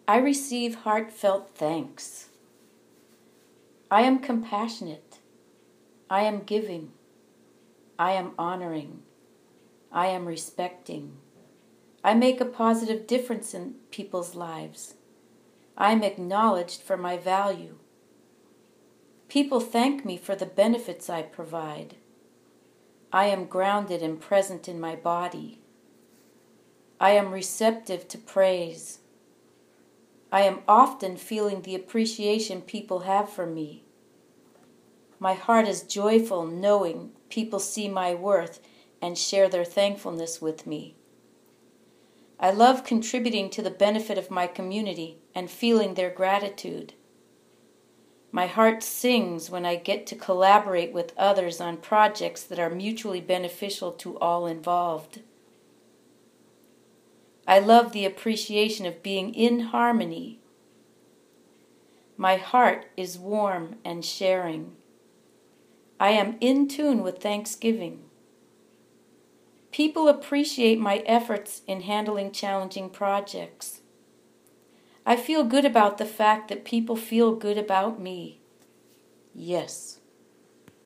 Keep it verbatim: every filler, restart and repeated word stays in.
I receive heartfelt thanks. I am compassionate. I am giving. I am honoring. I am respecting. I make a positive difference in people's lives. I am acknowledged for my value. People thank me for the benefits I provide. I am grounded and present in my body. I am receptive to praise. I am often feeling the appreciation people have for me. My heart is joyful knowing people see my worth and share their thankfulness with me. I love contributing to the benefit of my community and feeling their gratitude. My heart sings when I get to collaborate with others on projects that are mutually beneficial to all involved. I love the appreciation of being in harmony. My heart is warm and sharing. I am in tune with Thanksgiving. People appreciate my efforts in handling challenging projects. I feel good about the fact that people feel good about me. Yes.